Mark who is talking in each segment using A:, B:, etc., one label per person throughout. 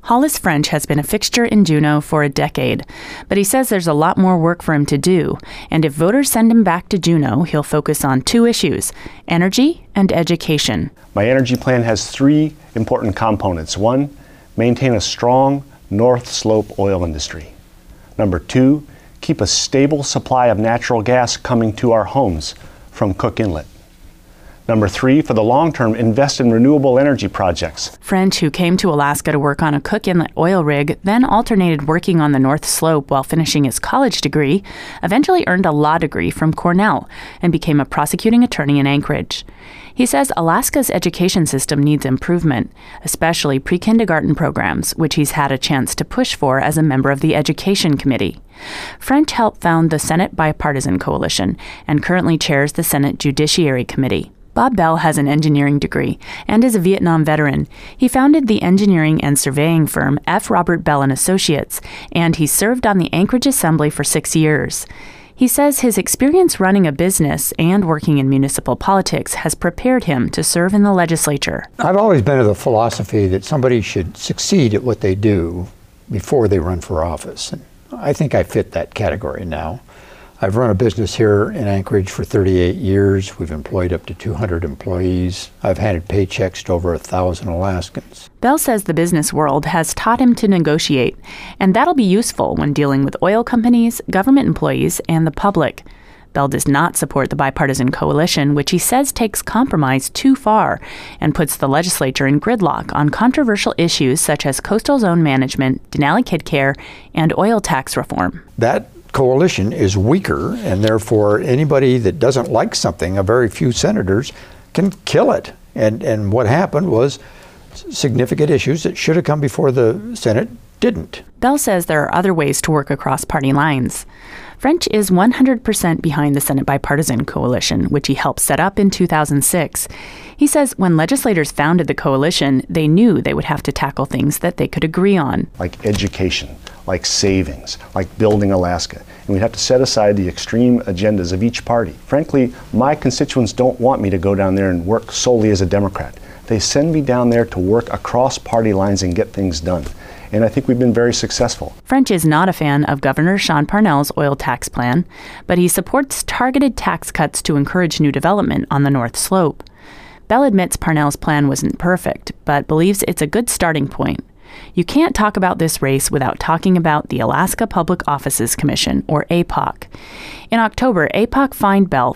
A: Hollis French has been a fixture in Juneau for a decade, but he says there's a lot more work for him to do, and if voters send him back to Juneau, he'll focus on two issues: energy and education.
B: My energy plan has three important components. One, maintain a strong North Slope oil industry. Number two, keep a stable supply of natural gas coming to our homes from Cook Inlet. Number three, for the long term, invest in renewable energy projects.
A: French, who came to Alaska to work on a Cook Inlet oil rig, then alternated working on the North Slope while finishing his college degree, eventually earned a law degree from Cornell and became a prosecuting attorney in Anchorage. He says Alaska's education system needs improvement, especially pre-kindergarten programs, which he's had a chance to push for as a member of the Education Committee. French helped found the Senate Bipartisan Coalition and currently chairs the Senate Judiciary Committee. Bob Bell has an engineering degree and is a Vietnam veteran. He founded the engineering and surveying firm F. Robert Bell & Associates, and he served on the Anchorage Assembly for 6 years. He says his experience running a business and working in municipal politics has prepared him to serve in the legislature.
C: I've always been of the philosophy that somebody should succeed at what they do before they run for office. And I think I fit that category now. I've run a business here in Anchorage for 38 years. We've employed up to 200 employees. I've handed paychecks to over 1,000 Alaskans.
A: Bell says the business world has taught him to negotiate, and that'll be useful when dealing with oil companies, government employees, and the public. Bell does not support the Bipartisan Coalition, which he says takes compromise too far and puts the legislature in gridlock on controversial issues such as coastal zone management, Denali Kid Care, and oil tax reform.
C: That coalition is weaker, and therefore anybody that doesn't like something, a very few senators, can kill it. And what happened was significant issues that should have come before the Senate didn't.
A: Bell says there are other ways to work across party lines. French is 100% behind the Senate Bipartisan Coalition, which he helped set up in 2006. He says when legislators founded the coalition, they knew they would have to tackle things that they could agree on.
B: Like education, like savings, like building Alaska. And we'd have to set aside the extreme agendas of each party. Frankly, my constituents don't want me to go down there and work solely as a Democrat. They send me down there to work across party lines and get things done. And I think we've been very successful.
A: French is not a fan of Governor Sean Parnell's oil tax plan, but he supports targeted tax cuts to encourage new development on the North Slope. Bell admits Parnell's plan wasn't perfect, but believes it's a good starting point. You can't talk about this race without talking about the Alaska Public Offices Commission, or APOC. In October, APOC fined Bell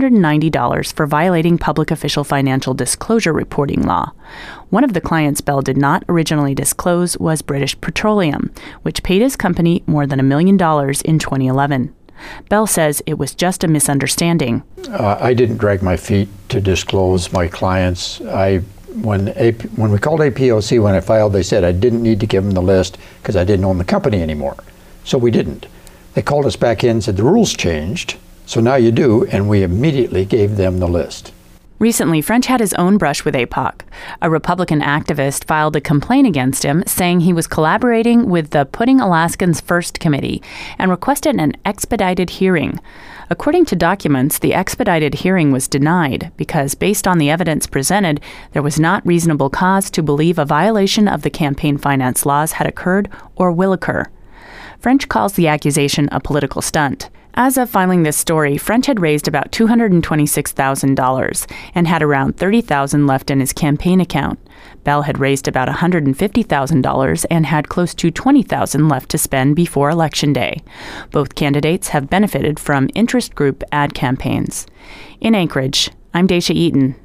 A: $390 for violating public official financial disclosure reporting law. One of the clients Bell did not originally disclose was British Petroleum, which paid his company more than $1 million in 2011. Bell says it was just a misunderstanding.
C: I didn't drag my feet to disclose my clients. When we called APOC, when I filed, they said I didn't need to give them the list because I didn't own the company anymore. So we didn't. They called us back in and said the rules changed, so now you do, and we immediately gave them the list.
A: Recently, French had his own brush with APOC. A Republican activist filed a complaint against him, saying he was collaborating with the Putting Alaskans First Committee and requested an expedited hearing. According to documents, the expedited hearing was denied because, based on the evidence presented, there was not reasonable cause to believe a violation of the campaign finance laws had occurred or will occur. French calls the accusation a political stunt. As of filing this story, French had raised about $226,000 and had around $30,000 left in his campaign account. Bell had raised about $150,000 and had close to $20,000 left to spend before Election Day. Both candidates have benefited from interest group ad campaigns. In Anchorage, I'm Daisha Eaton.